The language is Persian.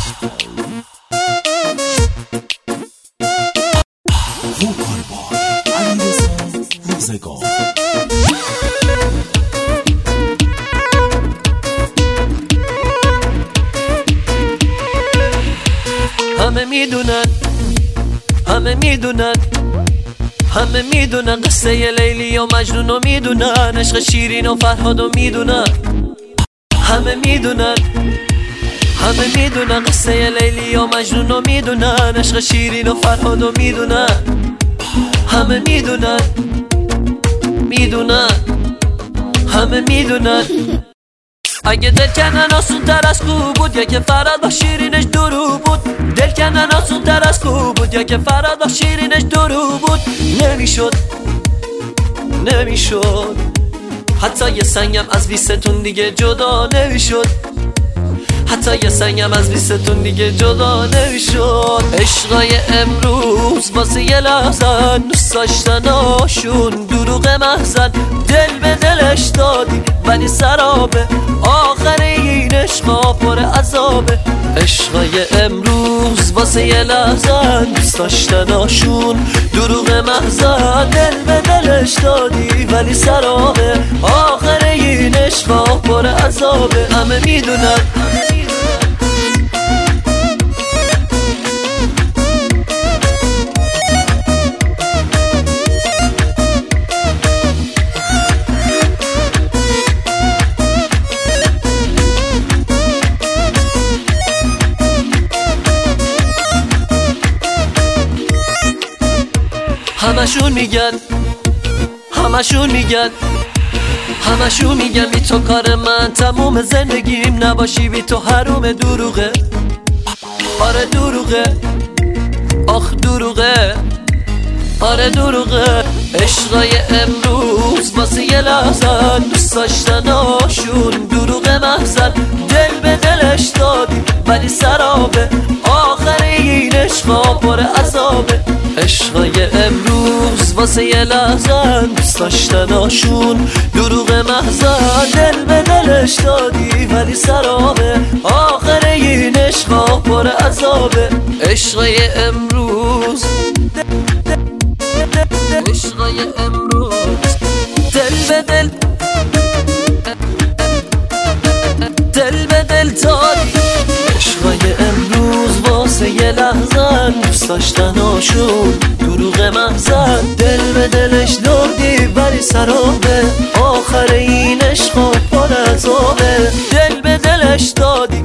همه میدونن همه میدونن قصه لیلی و مجنون و میدونن عشق شیرین و فرهاد و میدونن همه میدونن قصه لیلی و مجنون و میدونن عشق شیرین و فرهاد و میدونن همه میدونن اگه دل کردن آسون تر از خوب بود یا که فرهاد با شیرینش درو بود دل کردن آسون تر از خوب بود یا که فرهاد با شیرینش درو بود نمیشد حتی یه سنگم از بیستون دیگه جدا نمیشد حتی یه سنگم از بیستون دیگه جدا نمیشد عشقای امروز واسه یه لحظن دوست داشتناشون دروغ محزن دل به دلش دادی ولی سرابه آخر این عشقا پر عذابه عشقای امروز واسه یه لحظن دوست داشتناشون دروغ محزن دل به دلش دادی ولی سرابه آخر این عشقا پر عذابه همه میدونن همشون میگن بی تو کار من تموم زندگیم نباشی بی تو حروم دروغه آره دروغه آخ دروغه آره دروغه عشقای امروز واسه یه لحظن دوست داشتناشون دروغ محزن دل به دلش دادی ولی سرابه آخر این عشقا پر عذابه عشقای امروز واسه یه لحظن دوست داشتناشون دروغ محزن دل به دلش دادی ولی سرابه آخر این عشقا پر عذابه عشقای امروز عشقای امروز دل به دل دادی عشقای امروز واسه یه لحظن دوست داشتناشون دروغ محزن دل به دلش دادی ولی سرابه آخر این عشقا پر عذابه دل به دلش دادی